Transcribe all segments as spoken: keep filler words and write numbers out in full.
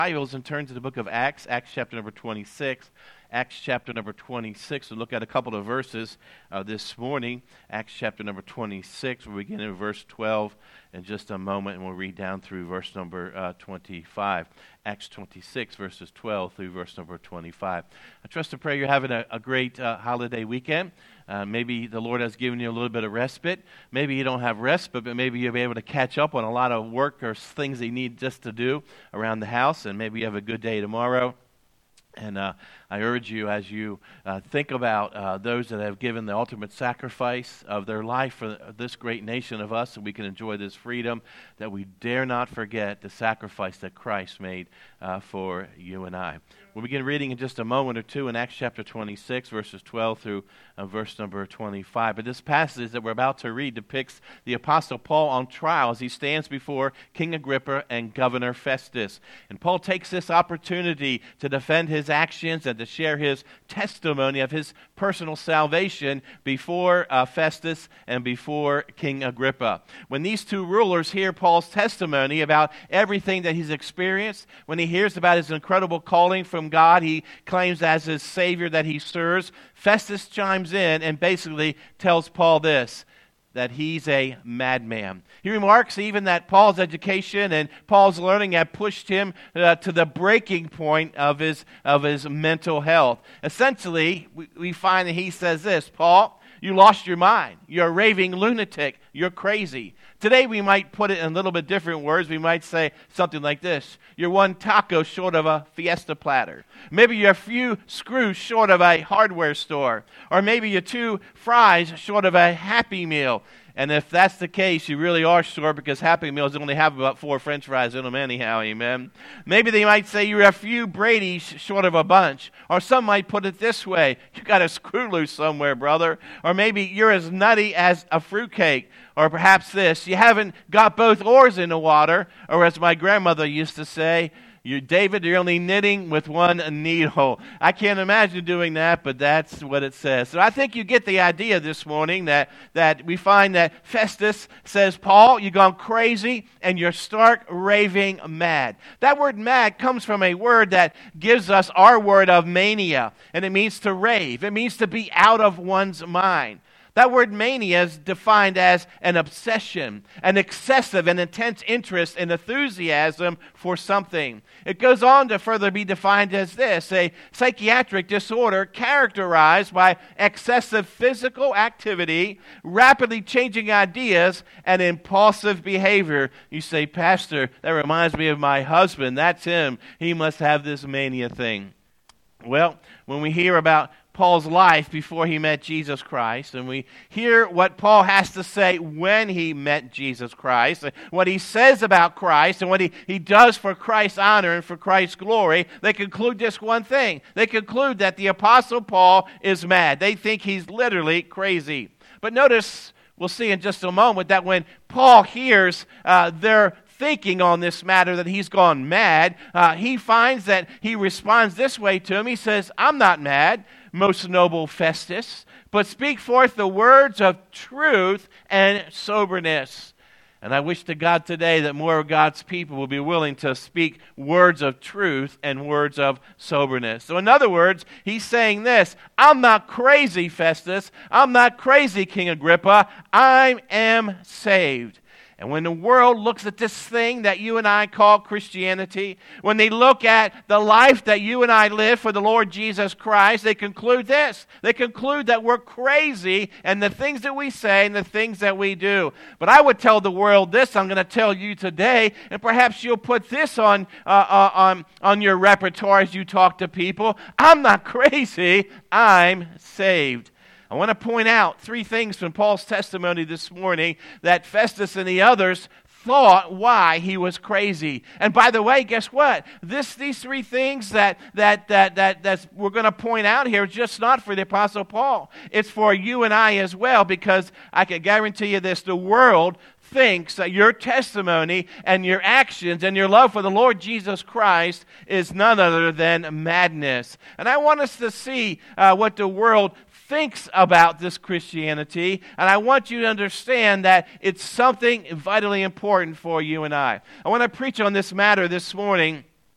Bibles and turn to the book of Acts, Acts chapter number twenty-six. Acts chapter number twenty-six. We'll look at a couple of verses uh, this morning. Acts chapter number twenty-six. We'll begin in verse twelve in just a moment, and we'll read down through verse number uh, twenty-five. Acts twenty-six, verses twelve through verse number twenty-five. I trust and pray you're having a, a great uh, holiday weekend. Uh, maybe the Lord has given you a little bit of respite. Maybe you don't have respite, but maybe you'll be able to catch up on a lot of work or things that you need just to do around the house, and maybe you have a good day tomorrow. And uh, I urge you, as you uh, think about uh, those that have given the ultimate sacrifice of their life for this great nation of us, so we can enjoy this freedom, that we dare not forget the sacrifice that Christ made uh, for you and I. We'll begin reading in just a moment or two in Acts chapter twenty-six, verses twelve through uh, verse number twenty-five. But this passage that we're about to read depicts the Apostle Paul on trial as he stands before King Agrippa and Governor Festus. And Paul takes this opportunity to defend his actions and to share his testimony of his personal salvation before uh, Festus and before King Agrippa. When these two rulers hear Paul's testimony about everything that he's experienced, when he hears about his incredible calling from God he claims as his Savior that he serves, Festus chimes in and basically tells Paul this, that he's a madman. He remarks even that Paul's education and Paul's learning have pushed him uh, to the breaking point of his of his mental health. Essentially, we, we find that he says this, Paul, you lost your mind. You're a raving lunatic. You're crazy. Today we might put it in a little bit different words. We might say something like this. You're one taco short of a fiesta platter. Maybe you're a few screws short of a hardware store. Or maybe you're two fries short of a Happy Meal. And if that's the case, you really are short, because Happy Meals only have about four French fries in them anyhow, amen? Maybe they might say you're a few Brady's short of a bunch. Or some might put it this way, you got a screw loose somewhere, brother. Or maybe you're as nutty as a fruitcake. Or perhaps this, you haven't got both oars in the water. Or as my grandmother used to say, you, David, you're only knitting with one needle. I can't imagine doing that, but that's what it says. So I think you get the idea this morning that, that we find that Festus says, Paul, you've gone crazy and you're stark raving mad. That word mad comes from a word that gives us our word of mania, and it means to rave. It means to be out of one's mind. That word mania is defined as an obsession, an excessive and intense interest and enthusiasm for something. It goes on to further be defined as this, a psychiatric disorder characterized by excessive physical activity, rapidly changing ideas, and impulsive behavior. You say, Pastor, that reminds me of my husband. That's him. He must have this mania thing. Well, when we hear about Paul's life before he met Jesus Christ, and we hear what Paul has to say when he met Jesus Christ, what he says about Christ, and what he, he does for Christ's honor and for Christ's glory, they conclude just one thing. They conclude that the Apostle Paul is mad. They think he's literally crazy. But notice, we'll see in just a moment, that when Paul hears uh, their thinking on this matter that he's gone mad, uh, he finds that he responds this way to him. He says, I'm not mad, most noble Festus, but speak forth the words of truth and soberness. And I wish to God today that more of God's people will be willing to speak words of truth and words of soberness. So in other words, he's saying this, I'm not crazy, Festus. I'm not crazy, King Agrippa. I am saved. And when the world looks at this thing that you and I call Christianity, when they look at the life that you and I live for the Lord Jesus Christ, they conclude this. They conclude that we're crazy and the things that we say and the things that we do. But I would tell the world this, I'm going to tell you today, and perhaps you'll put this on, uh, uh, on, on your repertoire as you talk to people. I'm not crazy, I'm saved. I want to point out three things from Paul's testimony this morning that Festus and the others thought why he was crazy. And by the way, guess what? This, these three things that that that that that's, we're going to point out here is just not for the Apostle Paul. It's for you and I as well, because I can guarantee you this, the world thinks that your testimony and your actions and your love for the Lord Jesus Christ is none other than madness. And I want us to see uh, what the world thinks about this Christianity, and I want you to understand that it's something vitally important for you and I. I want to preach on this matter this morning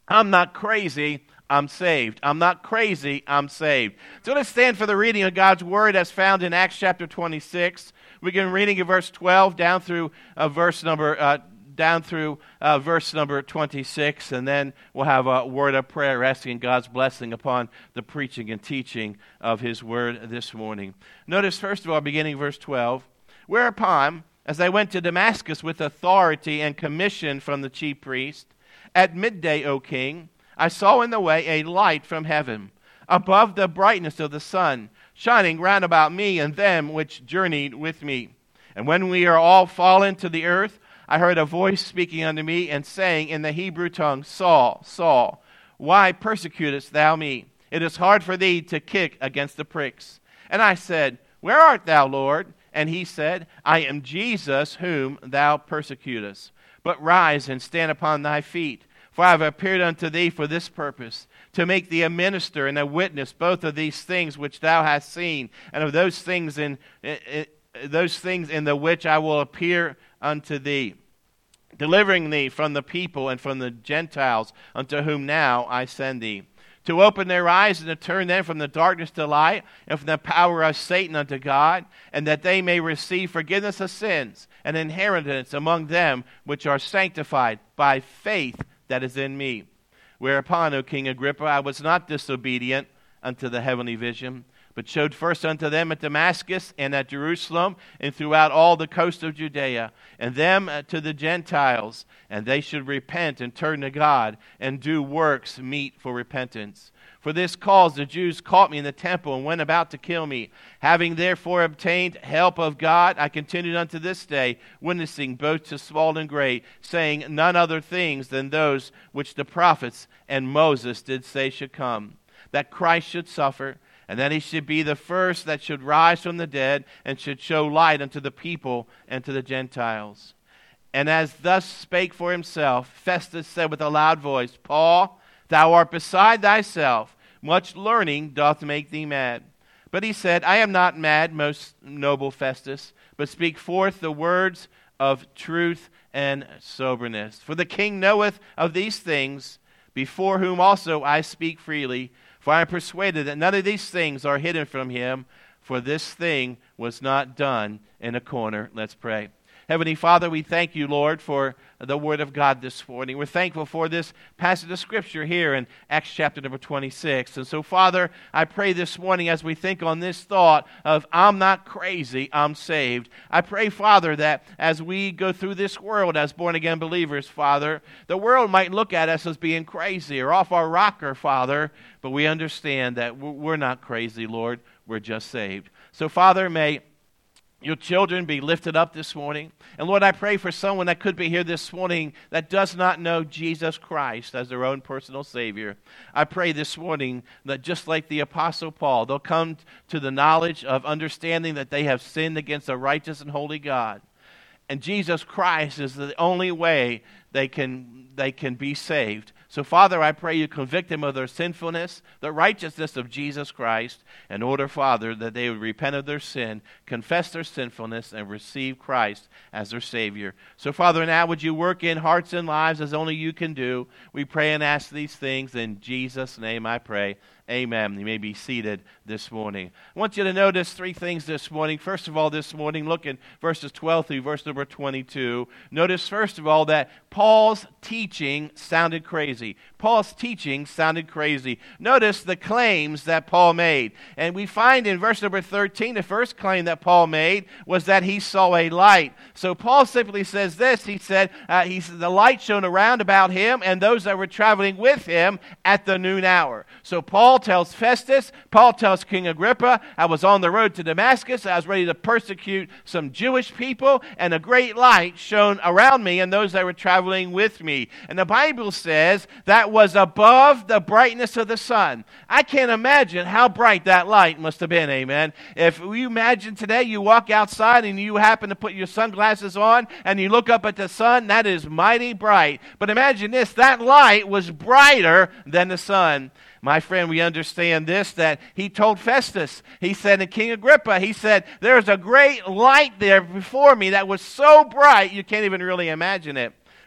I'm not crazy, I'm saved. I'm not crazy, I'm saved. So let's stand for the reading of God's Word as found in Acts chapter twenty-six. We begin reading in verse twelve down through uh, verse number uh, down through uh, verse number twenty-six, and then we'll have a word of prayer asking God's blessing upon the preaching and teaching of His Word this morning. Notice, first of all, beginning verse twelve, whereupon, as I went to Damascus with authority and commission from the chief priest, at midday, O king, I saw in the way a light from heaven, above the brightness of the sun, shining round about me and them which journeyed with me. And when we are all fallen to the earth, I heard a voice speaking unto me, and saying in the Hebrew tongue, Saul, Saul, why persecutest thou me? It is hard for thee to kick against the pricks. And I said, Where art thou, Lord? And he said, I am Jesus whom thou persecutest. But rise and stand upon thy feet. For I have appeared unto thee for this purpose, to make thee a minister and a witness both of these things which thou hast seen, and of those things in, in, in those things in the which I will appear unto thee, delivering thee from the people and from the Gentiles, unto whom now I send thee, to open their eyes and to turn them from the darkness to light, and from the power of Satan unto God, and that they may receive forgiveness of sins and inheritance among them which are sanctified by faith that is in me. Whereupon, O King Agrippa, I was not disobedient unto the heavenly vision, but showed first unto them at Damascus and at Jerusalem and throughout all the coast of Judea, and them to the Gentiles, and they should repent and turn to God and do works meet for repentance. For this cause the Jews caught me in the temple and went about to kill me. Having therefore obtained help of God, I continued unto this day, witnessing both to small and great, saying none other things than those which the prophets and Moses did say should come, that Christ should suffer, and that he should be the first that should rise from the dead, and should show light unto the people and to the Gentiles. And as thus spake for himself, Festus said with a loud voice, Paul, thou art beside thyself. Much learning doth make thee mad. But he said, I am not mad, most noble Festus, but speak forth the words of truth and soberness. For the king knoweth of these things, before whom also I speak freely. For I am persuaded that none of these things are hidden from him, for this thing was not done in a corner. Let's pray. Heavenly Father, we thank you, Lord, for the Word of God this morning. We're thankful for this passage of Scripture here in Acts chapter number twenty-six. And so, Father, I pray this morning as we think on this thought of I'm not crazy, I'm saved. I pray, Father, that as we go through this world as born-again believers, Father, the world might look at us as being crazy or off our rocker, Father, but we understand that we're not crazy, Lord. We're just saved. So, Father, may your children be lifted up this morning. And Lord, I pray for someone that could be here this morning that does not know Jesus Christ as their own personal Savior. I pray this morning that just like the Apostle Paul, they'll come to the knowledge of understanding that they have sinned against a righteous and holy God. And Jesus Christ is the only way they can, they can be saved. So, Father, I pray you convict them of their sinfulness, the righteousness of Jesus Christ, in order, Father, that they would repent of their sin, confess their sinfulness, and receive Christ as their Savior. So, Father, now would you work in hearts and lives as only you can do. We pray and ask these things in Jesus' name I pray. Amen. You may be seated this morning. I want you to notice three things this morning. First of all, this morning, look in verses twelve through verse number twenty-two. Notice, first of all, that Paul's teaching sounded crazy. Paul's teaching sounded crazy. Notice the claims that Paul made. And we find in verse number thirteen, the first claim that Paul made was that he saw a light. So Paul simply says this. He said, uh, he said the light shone around about him and those that were traveling with him at the noon hour. So Paul tells Festus, Paul tells King Agrippa, I was on the road to Damascus. I was ready to persecute some Jewish people, and a great light shone around me and those that were traveling with me. And the Bible says that was above the brightness of the sun. I can't imagine how bright that light must have been, amen. If you imagine today you walk outside and you happen to put your sunglasses on and you look up at the sun, that is mighty bright. But imagine this, that light was brighter than the sun. My friend, we understand this, that he told Festus, he said to King Agrippa, he said, there's a great light there before me that was so bright you can't even really imagine it.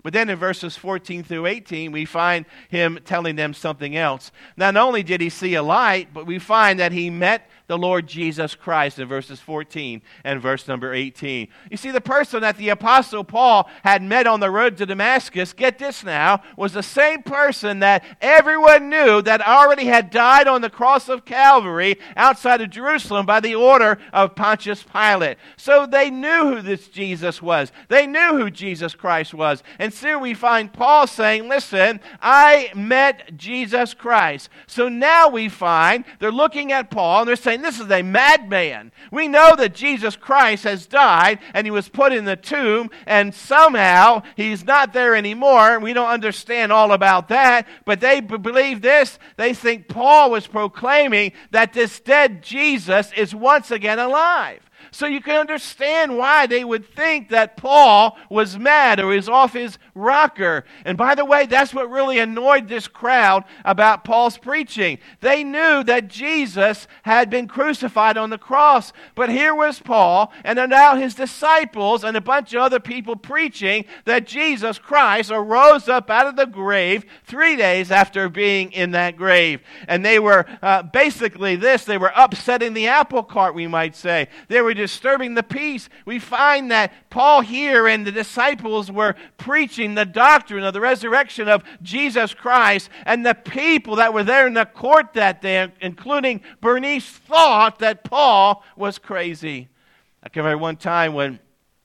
But then in verses fourteen through eighteen, we find him telling them something else. Not only did he see a light, but we find that he met the Lord Jesus Christ in verses fourteen and verse number eighteen. You see, the person that the Apostle Paul had met on the road to Damascus, get this now, was the same person that everyone knew that already had died on the cross of Calvary outside of Jerusalem by the order of Pontius Pilate. So they knew who this Jesus was. They knew who Jesus Christ was. And so we find Paul saying, listen, I met Jesus Christ. So now we find they're looking at Paul and they're saying, this is a madman. We know that Jesus Christ has died and he was put in the tomb and somehow he's not there anymore. We don't understand all about that, but they b- believe this. They think Paul was proclaiming that this dead Jesus is once again alive. So you can understand why they would think that Paul was mad or is off his rocker. And by the way, that's what really annoyed this crowd about Paul's preaching. They knew that Jesus had been crucified on the cross. But here was Paul and now his disciples and a bunch of other people preaching that Jesus Christ arose up out of the grave three days after being in that grave. And they were uh, basically this, they were upsetting the apple cart, we might say. They were disturbing the peace. We find that Paul here and the disciples were preaching the doctrine of the resurrection of Jesus Christ, and the people that were there in the court that day, including Bernice, thought that Paul was crazy. I can remember one time when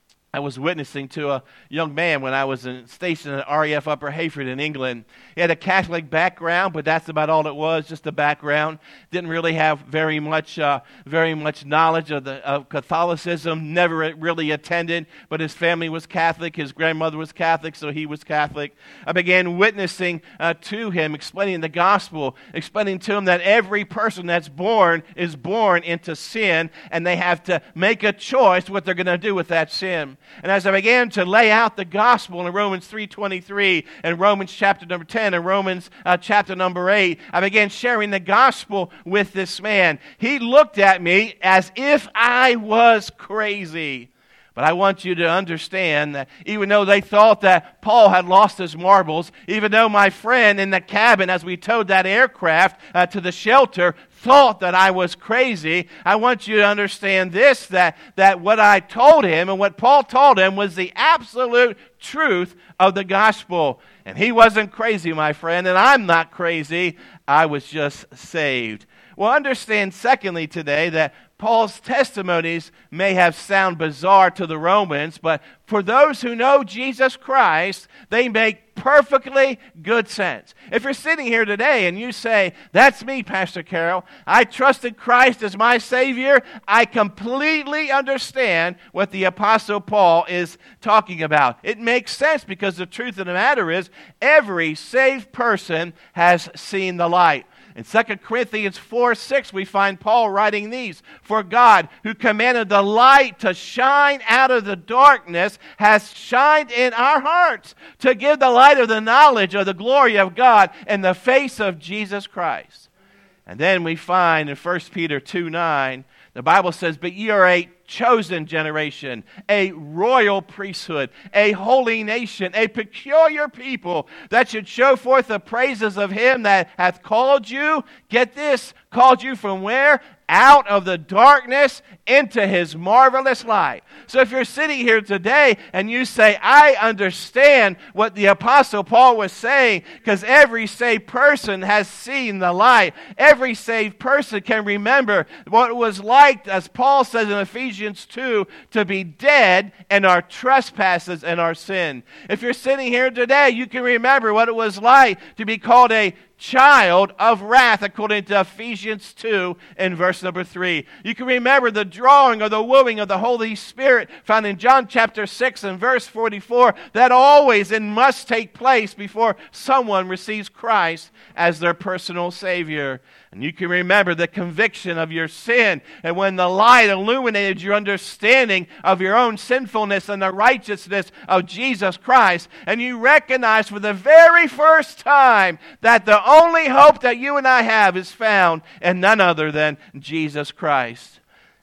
I was witnessing to a young man when I was in, stationed at R A F Upper Heyford in England. He had a Catholic background, but that's about all it was, just a background. Didn't really have very much, uh, very much knowledge of the of Catholicism. Never really attended, but his family was Catholic. His grandmother was Catholic, so he was Catholic. I began witnessing uh, to him, explaining the gospel, explaining to him that every person that's born is born into sin, and they have to make a choice what they're going to do with that sin. And as I began to lay out the gospel in Romans three twenty-three and Romans chapter number ten and Romans uh, chapter number eight, I began sharing the gospel with this man. He looked at me as if I was crazy. But I want you to understand that even though they thought that Paul had lost his marbles, even though my friend in the cabin as we towed that aircraft uh, to the shelter thought that I was crazy, I want you to understand this, that, that what I told him and what Paul told him was the absolute truth of the gospel. And he wasn't crazy, my friend, and I'm not crazy. I was just saved. Well, understand, secondly, today, that Paul's testimonies may have sound bizarre to the Romans, but for those who know Jesus Christ, they make perfectly good sense. If you're sitting here today and you say, that's me, Pastor Carroll, I trusted Christ as my Savior, I completely understand what the Apostle Paul is talking about. It makes sense because the truth of the matter is every saved person has seen the light. In Second Corinthians four six, we find Paul writing these, "For God, who commanded the light to shine out of the darkness, has shined in our hearts to give the light of the knowledge of the glory of God in the face of Jesus Christ." And then we find in First Peter two nine, the Bible says, "But ye are a chosen generation, a royal priesthood, a holy nation, a peculiar people, that should show forth the praises of him that hath called you," get this, called you from where? Out of the darkness into his marvelous light. So if you're sitting here today and you say, I understand what the Apostle Paul was saying, because every saved person has seen the light. Every saved person can remember what it was like, as Paul says in Ephesians two, to be dead in our trespasses and our sin. If you're sitting here today, you can remember what it was like to be called a child of wrath, according to Ephesians two in verse number three. You can remember the drawing or the wooing of the Holy Spirit found in John chapter six and verse forty-four, that always and must take place before someone receives Christ as their personal Savior. And you can remember the conviction of your sin, and when the light illuminated your understanding of your own sinfulness and the righteousness of Jesus Christ, and you recognize for the very first time that the only hope that you and I have is found in none other than Jesus Christ.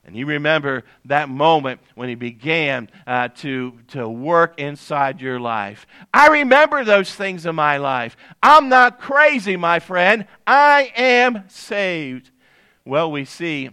And you remember that moment when he began uh, to, to work inside your life. I remember those things in my life. I'm not crazy, my friend. I am saved. Well, we see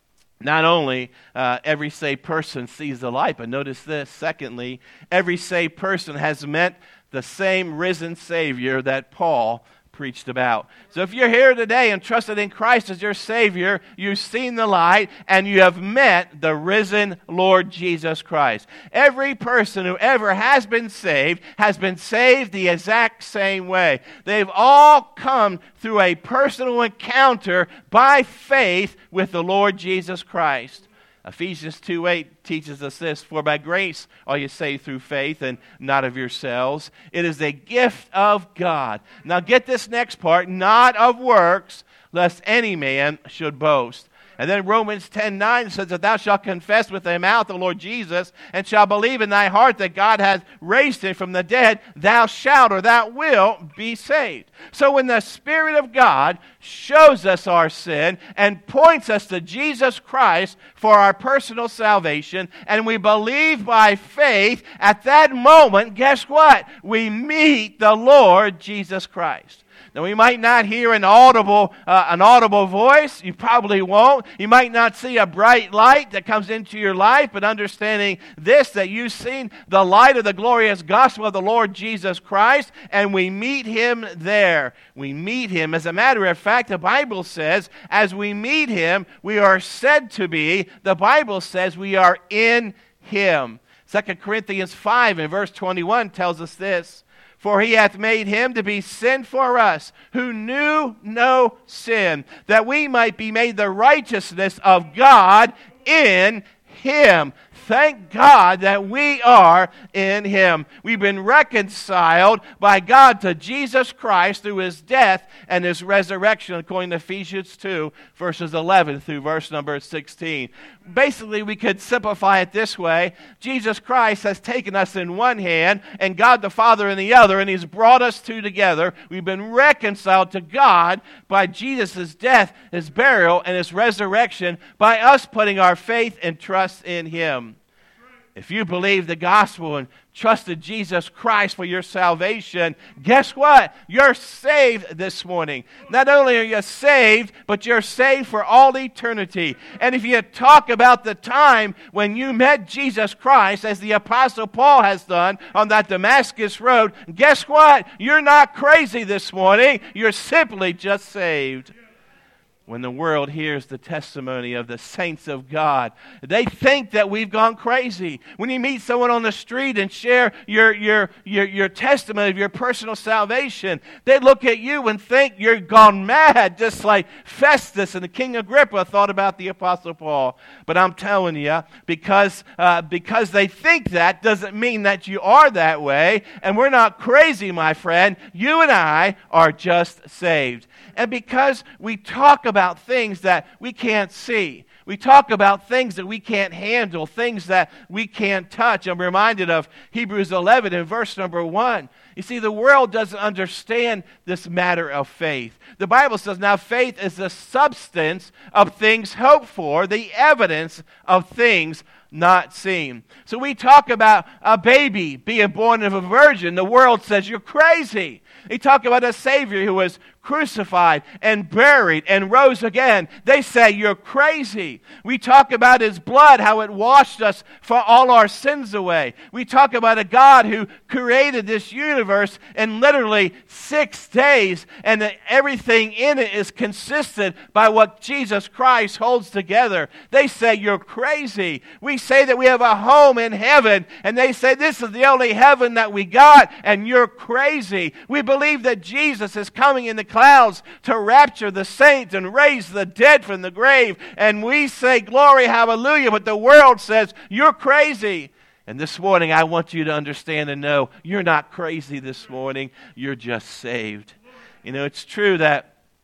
not only uh, every saved person sees the light, but notice this. Secondly, every saved person has met the same risen Savior that Paul preached about. So if you're here today and trusted in Christ as your Savior, you've seen the light and you have met the risen Lord Jesus Christ. Every person who ever has been saved has been saved the exact same way. They've all come through a personal encounter by faith with the Lord Jesus Christ. Ephesians two eight teaches us this, for by grace are you saved through faith and not of yourselves. It is a gift of God. Now get this next part, not of works, lest any man should boast. And then Romans ten nine says that thou shalt confess with thy mouth the Lord Jesus, and shalt believe in thy heart that God hath raised him from the dead, thou shalt or thou wilt be saved. So when the Spirit of God shows us our sin and points us to Jesus Christ for our personal salvation, and we believe by faith, at that moment, guess what? We meet the Lord Jesus Christ. Now, we might not hear an audible, uh, an audible voice. You probably won't. You might not see a bright light that comes into your life, but understanding this, that you've seen the light of the glorious gospel of the Lord Jesus Christ, and we meet him there. We meet him. As a matter of fact, the Bible says, as we meet him, we are said to be, the Bible says we are in him. Second Corinthians five and verse twenty-one tells us this. For he hath made him to be sin for us, who knew no sin, that we might be made the righteousness of God in him. Thank God that we are in him. We've been reconciled by God to Jesus Christ through his death and his resurrection, according to Ephesians two, verses eleven through verse number sixteen. Basically, we could simplify it this way. Jesus Christ has taken us in one hand and God the Father in the other, and he's brought us two together. We've been reconciled to God by Jesus' death, his burial, and his resurrection by us putting our faith and trust in him. If you believe the gospel and trusted Jesus Christ for your salvation, guess what? You're saved this morning. Not only are you saved, but you're saved for all eternity. And if you talk about the time when you met Jesus Christ, as the Apostle Paul has done on that Damascus road, guess what? You're not crazy this morning. You're simply just saved. When the world hears the testimony of the saints of God, they think that we've gone crazy. When you meet someone on the street and share your, your, your, your testimony of your personal salvation, they look at you and think you're gone mad, just like Festus and the King Agrippa thought about the Apostle Paul. But I'm telling you, because, uh, because they think that doesn't mean that you are that way, and we're not crazy, my friend. You and I are just saved. And because we talk about things that we can't see, we talk about things that we can't handle, things that we can't touch. I'm reminded of Hebrews eleven in verse number one. You see, the world doesn't understand this matter of faith. The Bible says, now faith is the substance of things hoped for, the evidence of things not seen. So we talk about a baby being born of a virgin. The world says you're crazy. They talk about a Savior who was crucified and buried and rose again. They say you're crazy. We talk about his blood, how it washed us for all our sins away. We talk about a God who created this universe in literally six days, and that everything in it is consistent by what Jesus Christ holds together. They say you're crazy. We say that we have a home in heaven, and they say this is the only heaven that we got, and you're crazy. We believe that Jesus is coming in the clouds to rapture the saints and raise the dead from the grave, and we say glory, hallelujah, but the world says you're crazy. And this morning I want you to understand and know you're not crazy this morning, you're just saved. You know, it's true that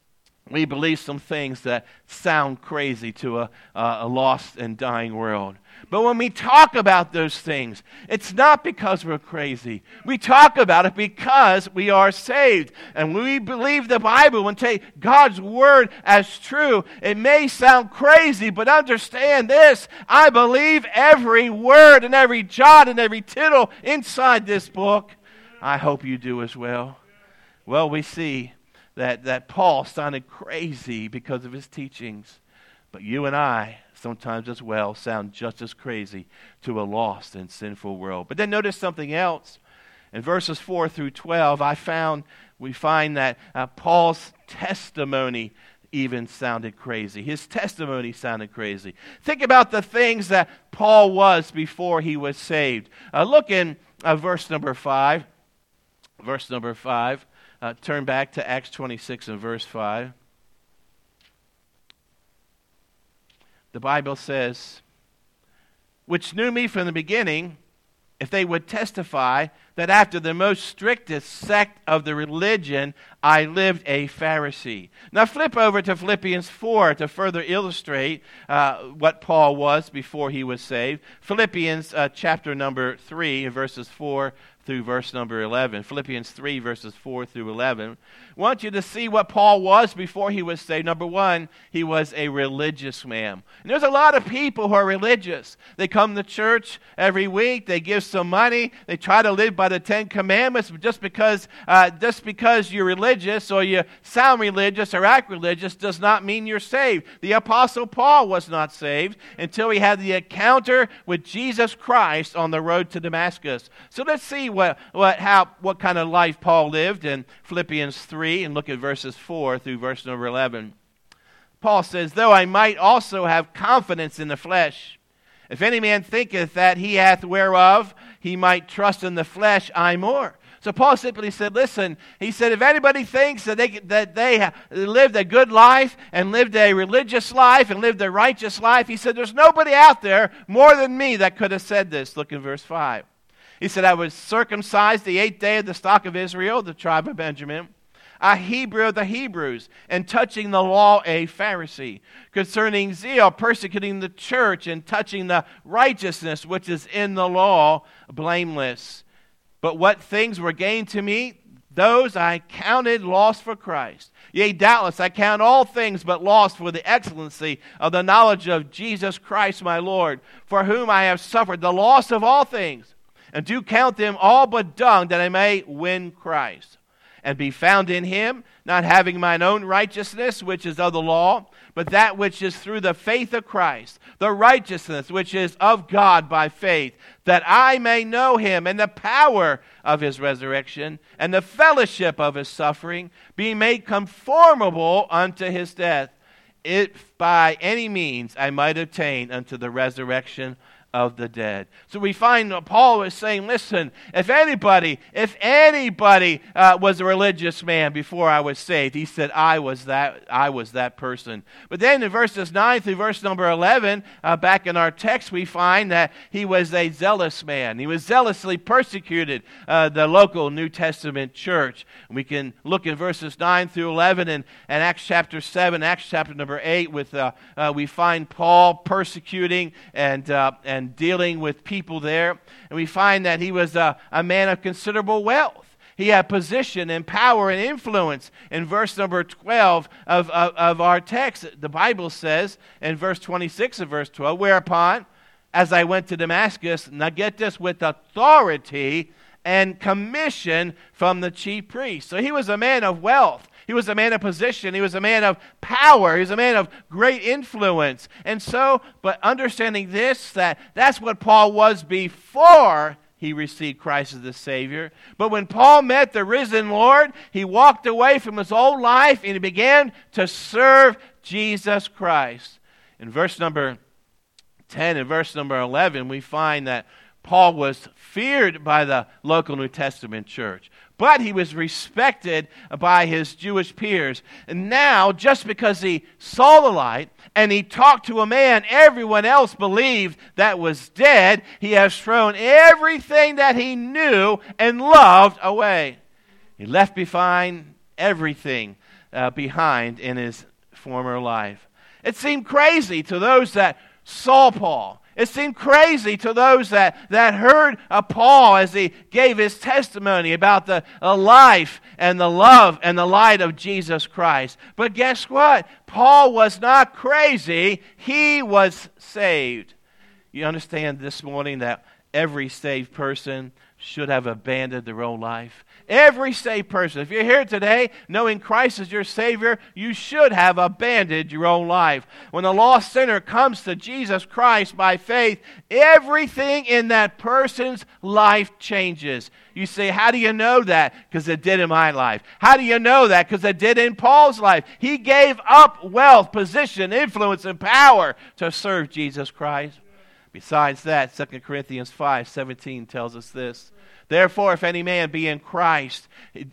We believe some things that sound crazy to a, uh, a lost and dying world. But when we talk about those things, it's not because we're crazy. We talk about it because we are saved. And when we believe the Bible and take God's word as true, it may sound crazy, but understand this. I believe every word and every jot and every tittle inside this book. I hope you do as well. Well, we see that, that Paul sounded crazy because of his teachings. But you and I, sometimes as well, sound just as crazy to a lost and sinful world. But then notice something else. In verses four through twelve, I found, we find that uh, Paul's testimony even sounded crazy. His testimony sounded crazy. Think about the things that Paul was before he was saved. Uh, look in uh, verse number five. Verse number five. Uh, turn back to Acts twenty-six and verse five. The Bible says, which knew me from the beginning, if they would testify that after the most strictest sect of the religion, I lived a Pharisee. Now flip over to Philippians four to further illustrate uh, what Paul was before he was saved. Philippians uh, chapter number three, verses four through verse number eleven. Philippians three, verses four through eleven. I want you to see what Paul was before he was saved. Number one, he was a religious man. And there's a lot of people who are religious. They come to church every week. They give some money. They try to live by the Ten Commandments. But just because, uh, just because you're religious or you sound religious or act religious does not mean you're saved. The Apostle Paul was not saved until he had the encounter with Jesus Christ on the road to Damascus. So let's see what, what, how, what kind of life Paul lived in Philippians three. And look at verses four through verse number eleven. Paul says, though I might also have confidence in the flesh, if any man thinketh that he hath whereof he might trust in the flesh, I more. So Paul simply said, listen, he said, if anybody thinks that they that they lived a good life and lived a religious life and lived a righteous life, he said, there's nobody out there more than me that could have said this. Look in verse five. He said, I was circumcised the eighth day of the stock of Israel, the tribe of Benjamin, a Hebrew of the Hebrews, and touching the law a Pharisee, concerning zeal, persecuting the church, and touching the righteousness which is in the law, blameless. But what things were gained to me, those I counted lost for Christ. Yea, doubtless I count all things but lost for the excellency of the knowledge of Jesus Christ my Lord, for whom I have suffered the loss of all things, and do count them all but dung, that I may win Christ, and be found in him, not having mine own righteousness, which is of the law, but that which is through the faith of Christ, the righteousness which is of God by faith, that I may know him and the power of his resurrection, and the fellowship of his suffering, being made conformable unto his death, if by any means I might attain unto the resurrection of the dead. So we find Paul is saying, listen, if anybody, if anybody uh, was a religious man before I was saved, he said, I was that, I was that person. But then in verses nine through verse number eleven, uh, back in our text, we find that he was a zealous man. He was zealously persecuted uh, the local New Testament church. We can look in verses nine through eleven and, and Acts chapter seven, Acts chapter number eight, with uh, uh, we find Paul persecuting and uh, and dealing with people there. And we find that he was a, a man of considerable wealth. He had position and power and influence. In verse number twelve of, of, of our text, the Bible says, in verse twenty-six of verse twelve, whereupon, as I went to Damascus, now get this, with authority and commission from the chief priest. So he was a man of wealth. He was a man of position. He was a man of power. He was a man of great influence. And so, but understanding this, that that's what Paul was before he received Christ as the Savior. But when Paul met the risen Lord, he walked away from his old life and he began to serve Jesus Christ. In verse number ten and verse number eleven, we find that Paul was feared by the local New Testament church, but he was respected by his Jewish peers. And now, just because he saw the light and he talked to a man everyone else believed that was dead, he has thrown everything that he knew and loved away. He left behind everything uh, behind in his former life. It seemed crazy to those that saw Paul. It seemed crazy to those that, that heard uh, Paul as he gave his testimony about the uh, life and the love and the light of Jesus Christ. But guess what? Paul was not crazy. He was saved. You understand this morning that every saved person should have abandoned their own life? Every saved person. If you're here today knowing Christ as your Savior, you should have abandoned your own life. When a lost sinner comes to Jesus Christ by faith, everything in that person's life changes. You say, how do you know that? Because it did in my life. How do you know that? Because it did in Paul's life. He gave up wealth, position, influence, and power to serve Jesus Christ. Besides that, Second Corinthians five seventeen tells us this. Therefore, if any man be in Christ,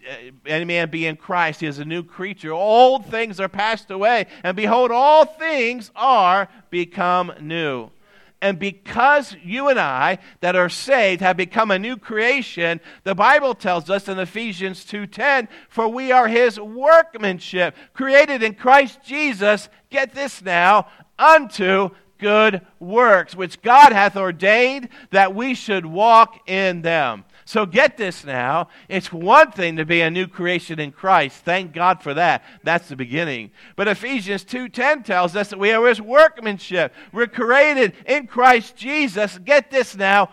any man be in Christ, he is a new creature. Old things are passed away, and behold, all things are become new. And because you and I that are saved have become a new creation, the Bible tells us in Ephesians two ten, for we are his workmanship, created in Christ Jesus, get this now, unto good works, which God hath ordained that we should walk in them. So get this now. It's one thing to be a new creation in Christ. Thank God for that. That's the beginning. But Ephesians two ten tells us that we are his workmanship. We're created in Christ Jesus. Get this now.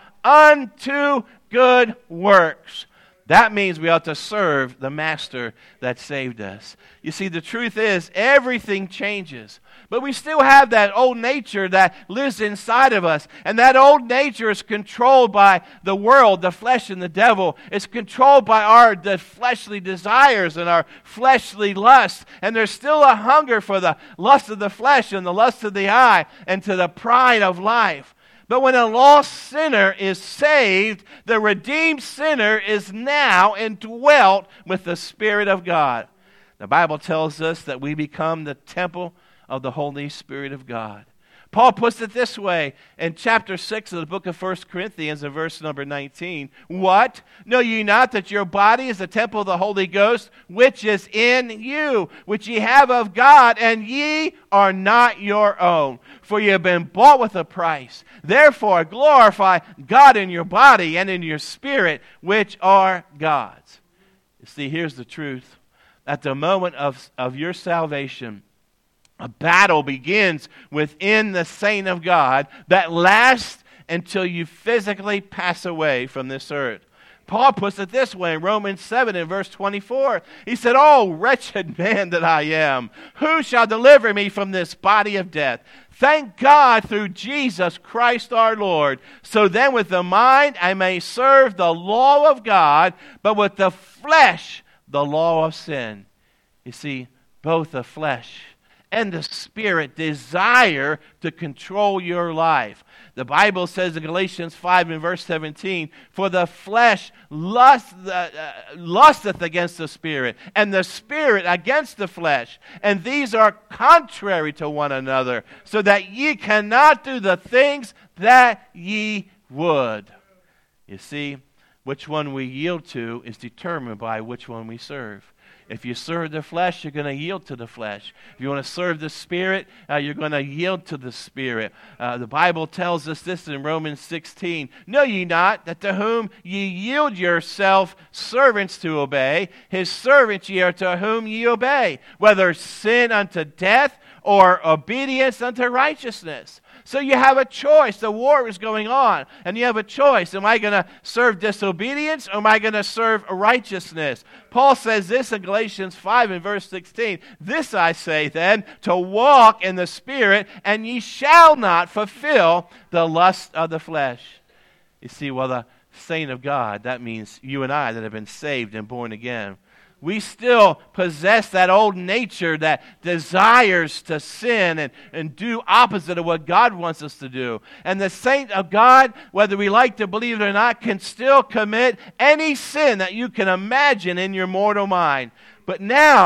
Unto good works. That means we ought to serve the master that saved us. You see, the truth is, everything changes. But we still have that old nature that lives inside of us. And that old nature is controlled by the world, the flesh, and the devil. It's controlled by our the fleshly desires and our fleshly lusts. And there's still a hunger for the lust of the flesh and the lust of the eye and to the pride of life. But when a lost sinner is saved, the redeemed sinner is now indwelt with the Spirit of God. The Bible tells us that we become the temple of the Holy Spirit of God. Paul puts it this way in chapter six of the book of First Corinthians in verse number nineteen. What? Know ye not that your body is the temple of the Holy Ghost, which is in you, which ye have of God, and ye are not your own? For ye have been bought with a price. Therefore glorify God in your body and in your spirit, which are God's. You see, here's the truth. At the moment of, of your salvation, a battle begins within the saint of God that lasts until you physically pass away from this earth. Paul puts it this way in Romans seven in verse twenty-four. He said, "Oh, wretched man that I am, who shall deliver me from this body of death? Thank God through Jesus Christ our Lord. So then with the mind I may serve the law of God, but with the flesh the law of sin." You see, both the flesh and the Spirit desire to control your life. The Bible says in Galatians five and verse seventeen, "For the flesh lust, uh, lusteth against the Spirit, and the Spirit against the flesh. And these are contrary to one another, so that ye cannot do the things that ye would." You see, which one we yield to is determined by which one we serve. If you serve the flesh, you're going to yield to the flesh. If you want to serve the Spirit, uh, you're going to yield to the Spirit. Uh, the Bible tells us this in Romans sixteen. "Know ye not that to whom ye yield yourself servants to obey, his servants ye are to whom ye obey, whether sin unto death or obedience unto righteousness." So you have a choice. The war is going on, and you have a choice. Am I going to serve disobedience, or am I going to serve righteousness? Paul says this in Galatians five and verse sixteen. "This I say then, to walk in the Spirit, and ye shall not fulfill the lust of the flesh." You see, well, the saint of God, that means you and I that have been saved and born again. We still possess that old nature that desires to sin and, and do opposite of what God wants us to do. And the saint of God, whether we like to believe it or not, can still commit any sin that you can imagine in your mortal mind. But now,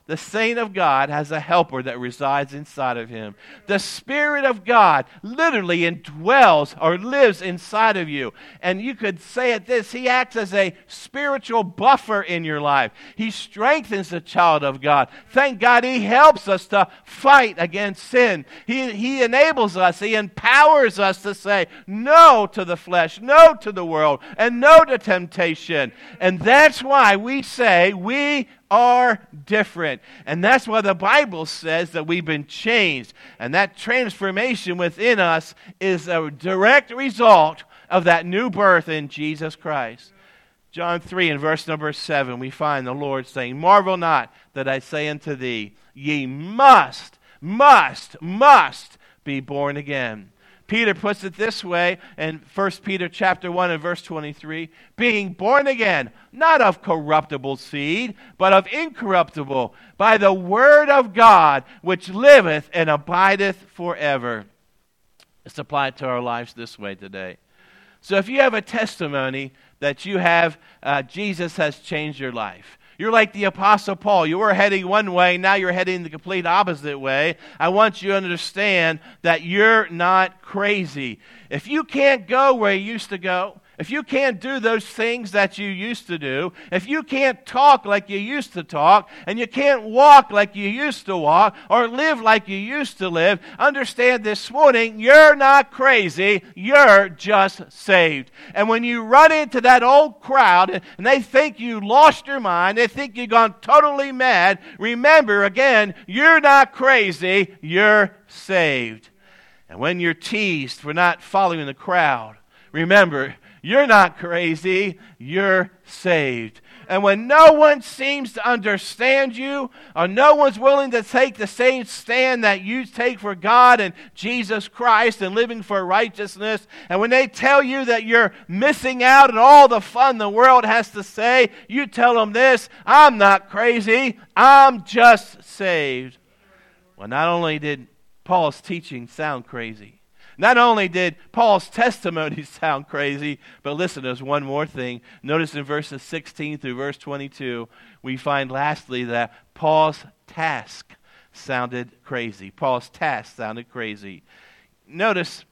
the saint of God has a helper that resides inside of him. The Spirit of God literally indwells or lives inside of you. And you could say it this, he acts as a spiritual buffer in your life. He strengthens the child of God. Thank God he helps us to fight against sin. He, he enables us, he empowers us to say no to the flesh, no to the world, and no to temptation. And that's why we say we are different. And that's why the Bible says that we've been changed. And that transformation within us is a direct result of that new birth in Jesus Christ. John three and verse number seven, we find the Lord saying, "Marvel not that I say unto thee, ye must, must, must be born again." Peter puts it this way in First Peter chapter one and verse twenty-three, "Being born again, not of corruptible seed, but of incorruptible, by the word of God, which liveth and abideth forever." Let's apply it to our lives this way today. So if you have a testimony that you have, uh, Jesus has changed your life. You're like the Apostle Paul. You were heading one way, now you're heading the complete opposite way. I want you to understand that you're not crazy. If you can't go where you used to go, if you can't do those things that you used to do, if you can't talk like you used to talk, and you can't walk like you used to walk, or live like you used to live, understand this morning, you're not crazy, you're just saved. And when you run into that old crowd, and they think you lost your mind, they think you've gone totally mad, remember again, you're not crazy, you're saved. And when you're teased for not following the crowd, remember, you're not crazy, you're saved. And when no one seems to understand you, or no one's willing to take the same stand that you take for God and Jesus Christ and living for righteousness, and when they tell you that you're missing out on all the fun the world has to say, you tell them this, "I'm not crazy, I'm just saved." Well, not only did Paul's teaching sound crazy, not only did Paul's testimony sound crazy, but listen, there's one more thing. Notice in verses sixteen through verse twenty-two, we find lastly that Paul's task sounded crazy. Paul's task sounded crazy. Notice,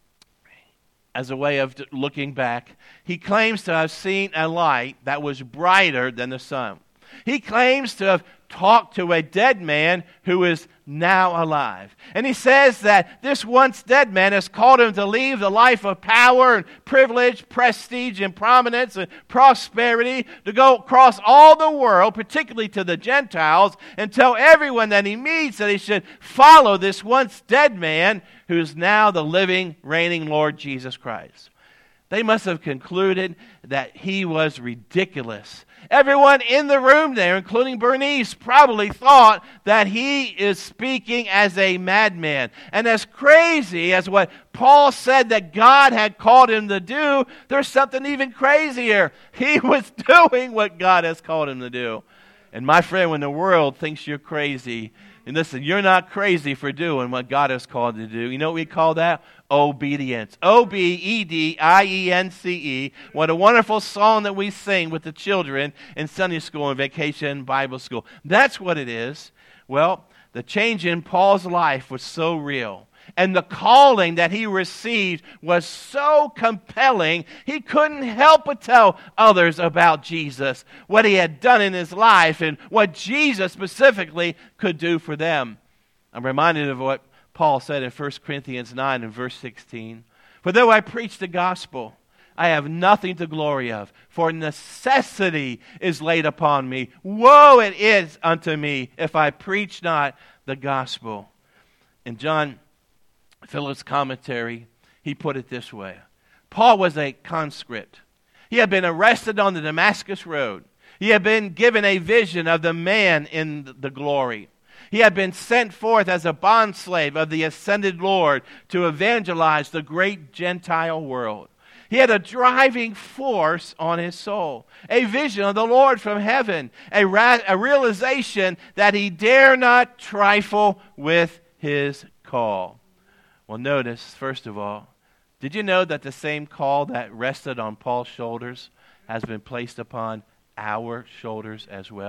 as a way of looking back, he claims to have seen a light that was brighter than the sun. He claims to have talked to a dead man who is now alive. And he says that this once dead man has called him to leave the life of power and privilege, prestige and prominence and prosperity, to go across all the world, particularly to the Gentiles, and tell everyone that he meets that he should follow this once dead man who is now the living, reigning Lord Jesus Christ. They must have concluded that he was ridiculous. Everyone in the room there, including Bernice, probably thought that he is speaking as a madman. And as crazy as what Paul said that God had called him to do, there's something even crazier. He was doing what God has called him to do. And my friend, when the world thinks you're crazy, and listen, you're not crazy for doing what God has called you to do. You know what we call that? Obedience. O B E D I E N C E. What a wonderful song that we sing with the children in Sunday school and vacation Bible school. That's what it is. Well, the change in Paul's life was so real. And the calling that he received was so compelling, he couldn't help but tell others about Jesus, what he had done in his life, and what Jesus specifically could do for them. I'm reminded of what Paul said in First Corinthians nine and verse sixteen. "For though I preach the gospel, I have nothing to glory of, for necessity is laid upon me. Woe it is unto me if I preach not the gospel." In John Phillips' commentary, he put it this way. Paul was a conscript. He had been arrested on the Damascus Road. He had been given a vision of the man in the glory. He had been sent forth as a bondslave of the ascended Lord to evangelize the great Gentile world. He had a driving force on his soul, a vision of the Lord from heaven, a, ra- a realization that he dare not trifle with his call. Well, notice, first of all, did you know that the same call that rested on Paul's shoulders has been placed upon our shoulders as well?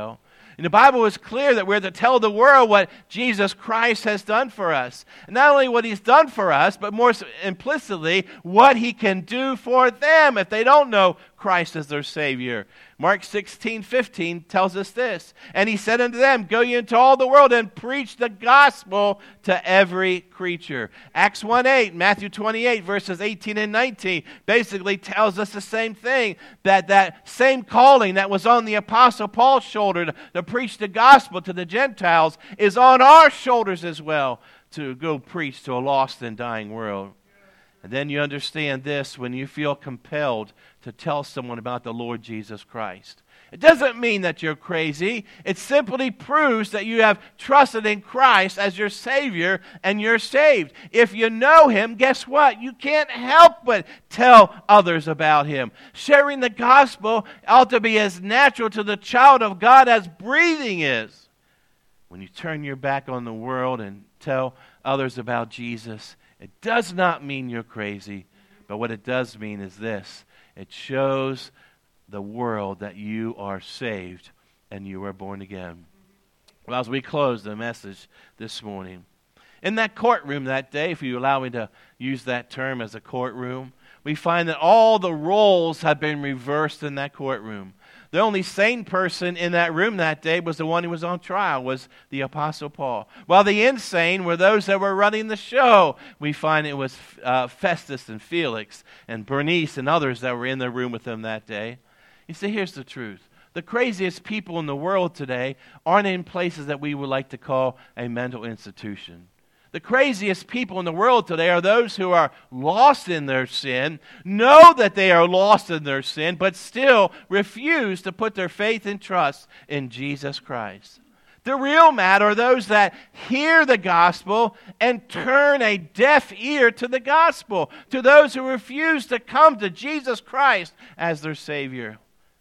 And the Bible is clear that we're to tell the world what Jesus Christ has done for us. And not only what he's done for us, but more implicitly, what he can do for them if they don't know Christ as their Savior. Mark sixteen fifteen tells us this. And he said unto them, go ye into all the world and preach the gospel to every creature. Acts one eight, Matthew twenty-eight, verses eighteen and nineteen, basically tells us the same thing. That that same calling that was on the Apostle Paul's shoulder to, to preach the gospel to the Gentiles is on our shoulders as well, to go preach to a lost and dying world. And then you understand this when you feel compelled to tell someone about the Lord Jesus Christ. It doesn't mean that you're crazy. It simply proves that you have trusted in Christ as your Savior and you're saved. If you know Him, guess what? You can't help but tell others about Him. Sharing the gospel ought to be as natural to the child of God as breathing is. When you turn your back on the world and tell others about Jesus, it does not mean you're crazy, but what it does mean is this. It shows the world that you are saved and you are born again. Well, as we close the message this morning, in that courtroom that day, if you allow me to use that term as a courtroom, we find that all the roles have been reversed in that courtroom. The only sane person in that room that day was the one who was on trial, was the Apostle Paul. While the insane were those that were running the show. We find it was uh, Festus and Felix and Bernice and others that were in the room with them that day. You see, here's the truth. The craziest people in the world today aren't in places that we would like to call a mental institution. The craziest people in the world today are those who are lost in their sin, know that they are lost in their sin, but still refuse to put their faith and trust in Jesus Christ. The real mad are those that hear the gospel and turn a deaf ear to the gospel, to those who refuse to come to Jesus Christ as their Savior.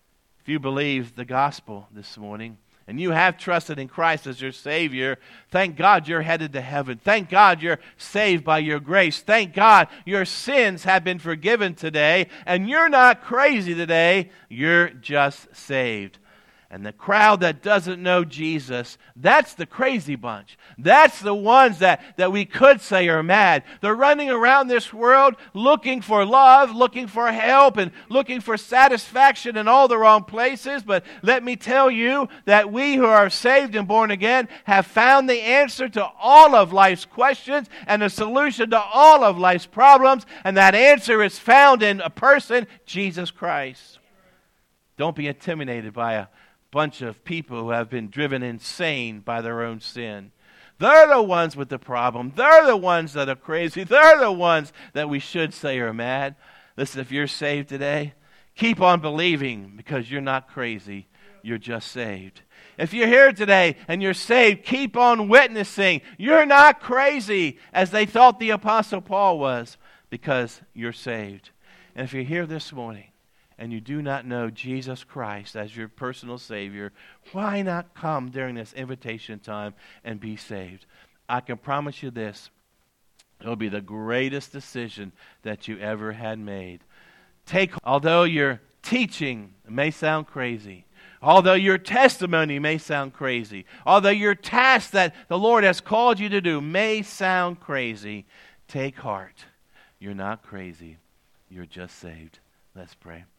If you believe the gospel this morning, and you have trusted in Christ as your Savior, thank God you're headed to heaven. Thank God you're saved by your grace. Thank God your sins have been forgiven today. And you're not crazy today. You're just saved. And the crowd that doesn't know Jesus, that's the crazy bunch. That's the ones that, that we could say are mad. They're running around this world looking for love, looking for help, and looking for satisfaction in all the wrong places. But let me tell you that we who are saved and born again have found the answer to all of life's questions and the solution to all of life's problems. And that answer is found in a person, Jesus Christ. Don't be intimidated by a bunch of people who have been driven insane by their own sin. They're the ones with the problem. They're the ones that are crazy. They're the ones that we should say are mad. Listen, if you're saved today, keep on believing because you're not crazy. You're just saved. If you're here today and you're saved, keep on witnessing. You're not crazy as they thought the Apostle Paul was because you're saved. And if you're here this morning, and you do not know Jesus Christ as your personal Savior, why not come during this invitation time and be saved? I can promise you this. It'll be the greatest decision that you ever had made. Take, although your teaching may sound crazy, although your testimony may sound crazy, although your task that the Lord has called you to do may sound crazy, take heart. You're not crazy. You're just saved. Let's pray.